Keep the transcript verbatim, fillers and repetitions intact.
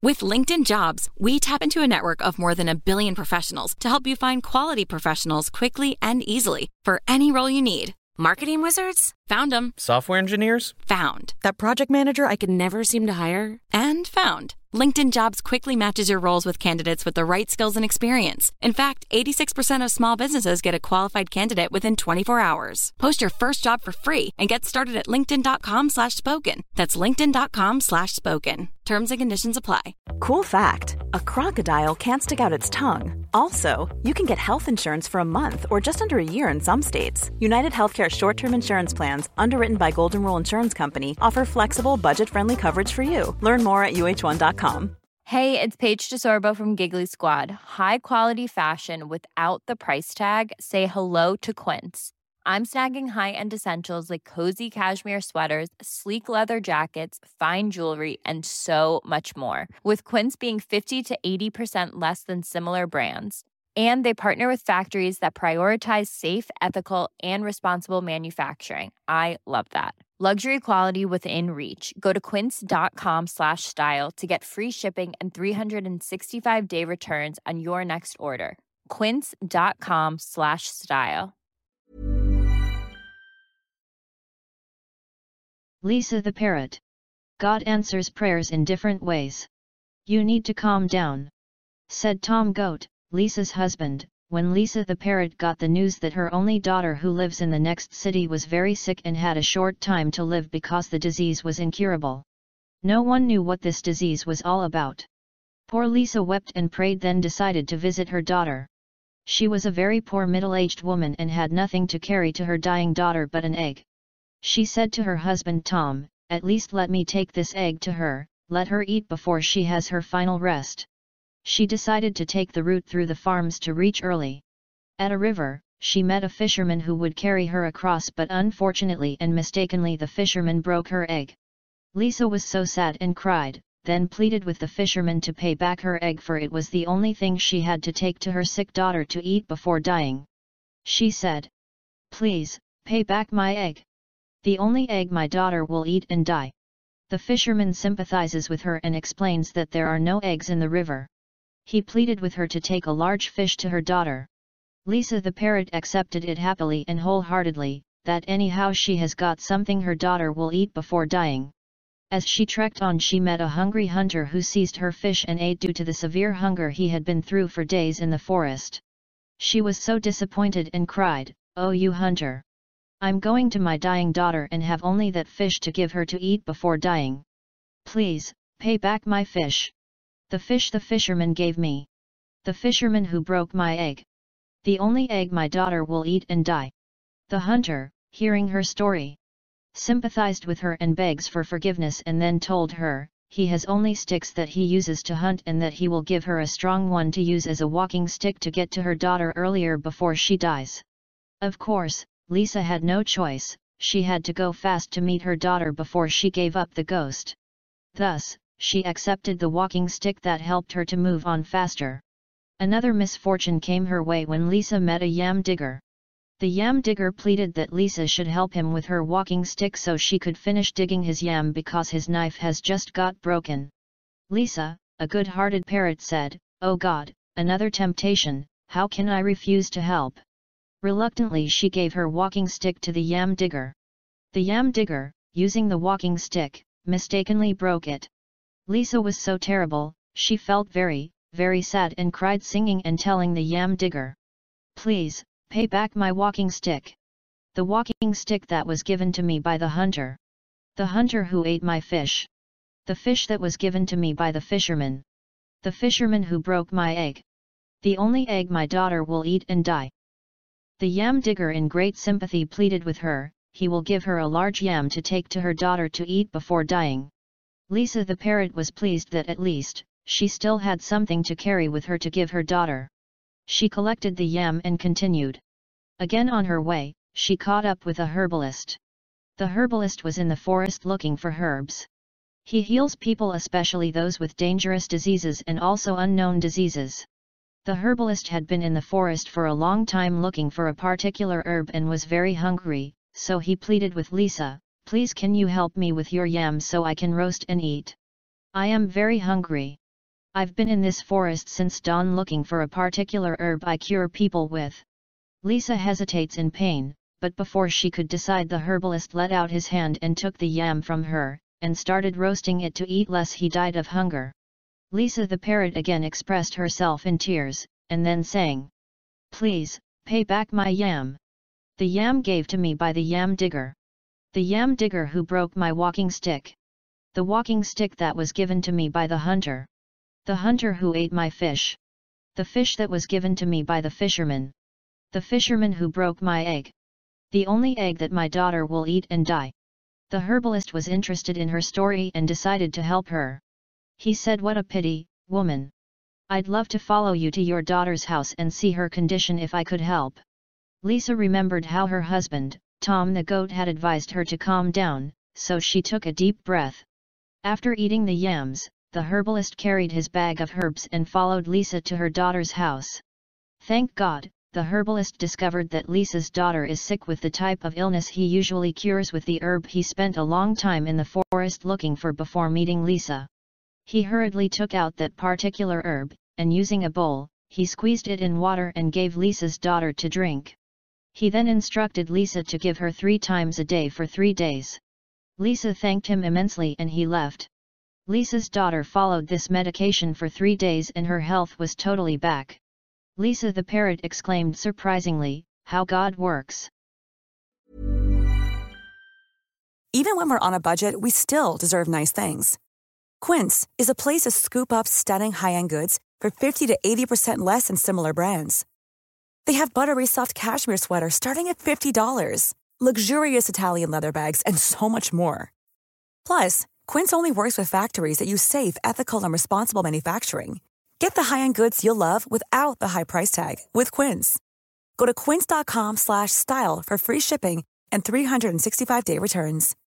With LinkedIn Jobs, we tap into a network of more than a billion professionals to help you find quality professionals quickly and easily for any role you need. Marketing wizards? Found them. Software engineers? Found. That project manager I could never seem to hire? And found. LinkedIn Jobs quickly matches your roles with candidates with the right skills and experience. In fact, eighty-six percent of small businesses get a qualified candidate within twenty-four hours. Post your first job for free and get started at linkedin.com slash spoken. That's linkedin.com slash spoken. Terms and conditions apply. Cool fact, a crocodile can't stick out its tongue. Also, you can get health insurance for a month or just under a year in some states. United Healthcare short-term insurance plans, underwritten by Golden Rule Insurance Company, offer flexible, budget-friendly coverage for you. Learn more at U H one dot com. Hey, it's Paige DeSorbo from Giggly Squad. High quality fashion without the price tag. Say hello to Quince. I'm snagging high-end essentials like cozy cashmere sweaters, sleek leather jackets, fine jewelry, and so much more. With Quince being fifty to eighty percent less than similar brands. And they partner with factories that prioritize safe, ethical, and responsible manufacturing. I love that. Luxury quality within reach. Go to quince.com slash style to get free shipping and three sixty-five day returns on your next order. Quince.com slash style. Lisa the Parrot. God answers prayers in different ways. You need to calm down, said Tom Goat, Lisa's husband, when Lisa the Parrot got the news that her only daughter who lives in the next city was very sick and had a short time to live because the disease was incurable. No one knew what this disease was all about. Poor Lisa wept and prayed, then decided to visit her daughter. She was a very poor middle-aged woman and had nothing to carry to her dying daughter but an egg. She said to her husband Tom, "At least let me take this egg to her, let her eat before she has her final rest." She decided to take the route through the farms to reach early. At a river, she met a fisherman who would carry her across, but unfortunately and mistakenly the fisherman broke her egg. Lisa was so sad and cried, then pleaded with the fisherman to pay back her egg, for it was the only thing she had to take to her sick daughter to eat before dying. She said, "Please, pay back my egg. The only egg my daughter will eat and die." The fisherman sympathizes with her and explains that there are no eggs in the river. He pleaded with her to take a large fish to her daughter. Lisa the Parrot accepted it happily and wholeheartedly, that anyhow she has got something her daughter will eat before dying. As she trekked on, she met a hungry hunter who seized her fish and ate due to the severe hunger he had been through for days in the forest. She was so disappointed and cried, "Oh, you hunter! I'm going to my dying daughter and have only that fish to give her to eat before dying. Please, pay back my fish. The fish the fisherman gave me. The fisherman who broke my egg. The only egg my daughter will eat and die." The hunter, hearing her story, sympathized with her and begs for forgiveness, and then told her, he has only sticks that he uses to hunt and that he will give her a strong one to use as a walking stick to get to her daughter earlier before she dies. Of course, Lisa had no choice, she had to go fast to meet her daughter before she gave up the ghost. Thus, she accepted the walking stick that helped her to move on faster. Another misfortune came her way when Lisa met a yam digger. The yam digger pleaded that Lisa should help him with her walking stick so she could finish digging his yam because his knife has just got broken. Lisa, a good-hearted parrot, said, "Oh God, another temptation, how can I refuse to help?" Reluctantly she gave her walking stick to the yam digger. The yam digger, using the walking stick, mistakenly broke it. Lisa was so terrible, she felt very, very sad and cried, singing and telling the yam digger, "Please, pay back my walking stick. The walking stick that was given to me by the hunter. The hunter who ate my fish. The fish that was given to me by the fisherman. The fisherman who broke my egg. The only egg my daughter will eat and die." The yam digger in great sympathy pleaded with her, he will give her a large yam to take to her daughter to eat before dying. Lisa the parrot was pleased that at least, she still had something to carry with her to give her daughter. She collected the yam and continued. Again on her way, she caught up with a herbalist. The herbalist was in the forest looking for herbs. He heals people, especially those with dangerous diseases and also unknown diseases. The herbalist had been in the forest for a long time looking for a particular herb and was very hungry, so he pleaded with Lisa, "Please, can you help me with your yam so I can roast and eat? I am very hungry." I've been in this forest since dawn looking for a particular herb I cure people with. Lisa hesitates in pain, but before she could decide the herbalist let out his hand and took the yam from her, and started roasting it to eat lest he died of hunger. Lisa the parrot again expressed herself in tears, and then sang, "Please, pay back my yam. The yam gave to me by the yam digger. The yam digger who broke my walking stick. The walking stick that was given to me by the hunter. The hunter who ate my fish. The fish that was given to me by the fisherman. The fisherman who broke my egg. The only egg that my daughter will eat and die." The herbalist was interested in her story and decided to help her. He said, "What a pity, woman. I'd love to follow you to your daughter's house and see her condition if I could help." Lisa remembered how her husband, Tom the goat, had advised her to calm down, so she took a deep breath. After eating the yams, the herbalist carried his bag of herbs and followed Lisa to her daughter's house. Thank God, the herbalist discovered that Lisa's daughter is sick with the type of illness he usually cures with the herb he spent a long time in the forest looking for before meeting Lisa. He hurriedly took out that particular herb, and using a bowl, he squeezed it in water and gave Lisa's daughter to drink. He then instructed Lisa to give her three times a day for three days. Lisa thanked him immensely and he left. Lisa's daughter followed this medication for three days and her health was totally back. Lisa the parrot exclaimed surprisingly, "How God works." Even when we're on a budget, we still deserve nice things. Quince is a place to scoop up stunning high-end goods for fifty to eighty percent less than similar brands. They have buttery soft cashmere sweaters starting at fifty dollars, luxurious Italian leather bags, and so much more. Plus, Quince only works with factories that use safe, ethical, and responsible manufacturing. Get the high-end goods you'll love without the high price tag with Quince. Go to quince dot com slash style for free shipping and three sixty-five day returns.